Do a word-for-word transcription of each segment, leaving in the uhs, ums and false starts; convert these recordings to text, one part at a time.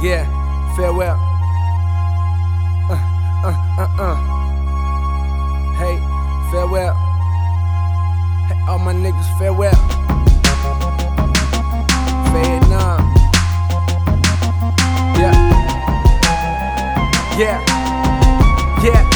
Yeah, farewell. Uh, uh, uh, uh. Hey, farewell. Hey, all my niggas, farewell. Vietnam. Yeah. Yeah. Yeah.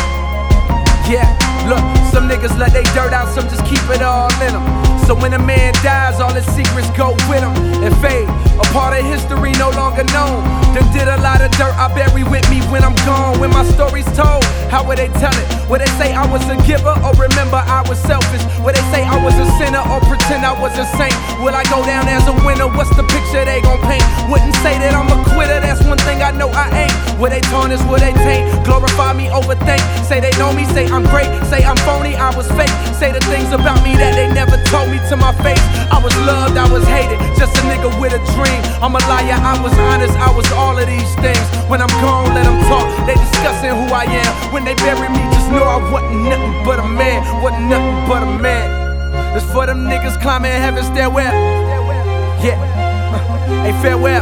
Yeah. Look, some niggas let they dirt out, some just keep it all in them. So when a man dies, all his secrets go with him and fade. A part of history no longer known. Done did a lot of dirt I bury with me when I'm gone. When my story's told, how would they tell it? Would they say I was a giver or remember I was selfish? Would they say I was a sinner or pretend I was a saint? Will I go down as a winner? What's the picture they gon' paint? Wouldn't say that I'm a quitter, that's one thing I know I ain't. Would they tarnish, would they taint? Glorify me, overthink. Say they know me, say I'm great. Say I'm phony, I was fake. Say the things about me that they never told me to my face. I was loved, I was hated, just a nigga with a dream. I'm a liar, I was honest, I was all of these things. When I'm gone, let them talk, they discussing who I am. When they bury me, just know I wasn't nothing but a man. Wasn't nothing but a man. It's for them niggas climbing heaven's stairwell. Yeah, uh, hey, farewell.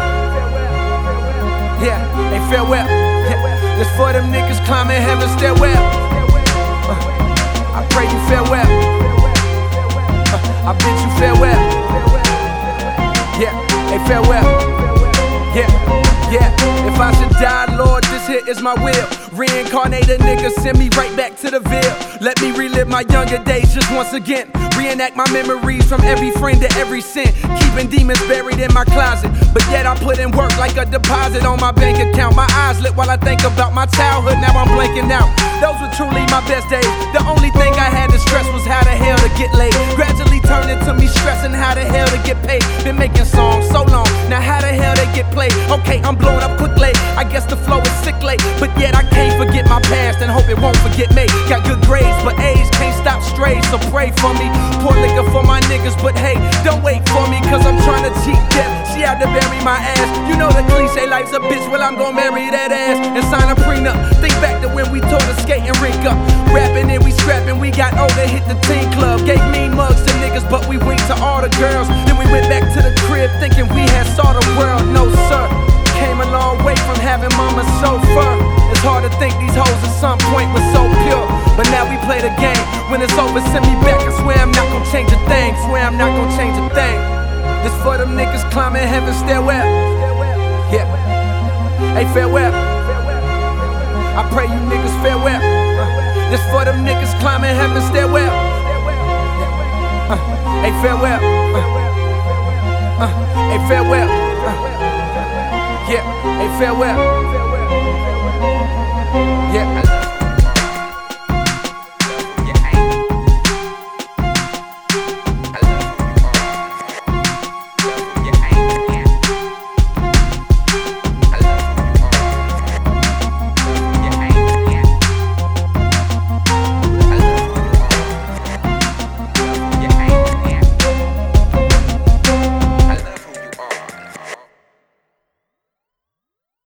Yeah, hey, farewell. Yeah. It's for them niggas climbing heaven's stairwell. uh, I pray you farewell. uh, I bid you farewell. Yeah, hey, farewell. Yeah, yeah. If I should die, Lord, this here is my will. Reincarnated nigga, send me right back to the Ville. Let me relive my younger days just once again. Reenact my memories from every friend to every sin. Keeping demons buried in my closet, but yet I put in work like a deposit on my bank account. My eyes lit while I think about my childhood, now I'm blanking out. Those were truly my best days. The only thing I had to stress was how the hell to get laid. Gradually turned into me stressing how the hell to get paid. Been making songs so long, now how the hell they get played? Okay, I'm blowing up quickly, I guess the flow is sick late. But yet I can't forget my past and hope it won't forget me. Got good grades, but age can't stop strays, so pray for me. Pour liquor for my niggas, but hey, don't wait for me, cause I'm trying to cheat death. She had to bury my ass. You know the cliche, life's a bitch, well I'm gon' marry that ass and sign a prenup. Think back to when we tore the skating rink up. Rapping and we scrapping, we got older, hit the teen club. Gave mean mugs to niggas, but we winked to all the girls. Then we went back to the crib thinking we had saw the world. No sir, came a long way from having mama's chauffeur. It's hard to think these hoes at some point were so pure, but now we play the game. When it's over, send me back. I swear I'm not gon' change a thing. Swear I'm not gon' change a thing. This for them niggas climbing heaven's stairwell. Yeah. Hey, farewell. I pray you niggas farewell. Uh, this for them niggas climbing heaven's stairwell. Uh, hey, farewell. Uh, uh, hey, farewell. Uh, yeah. Hey, farewell.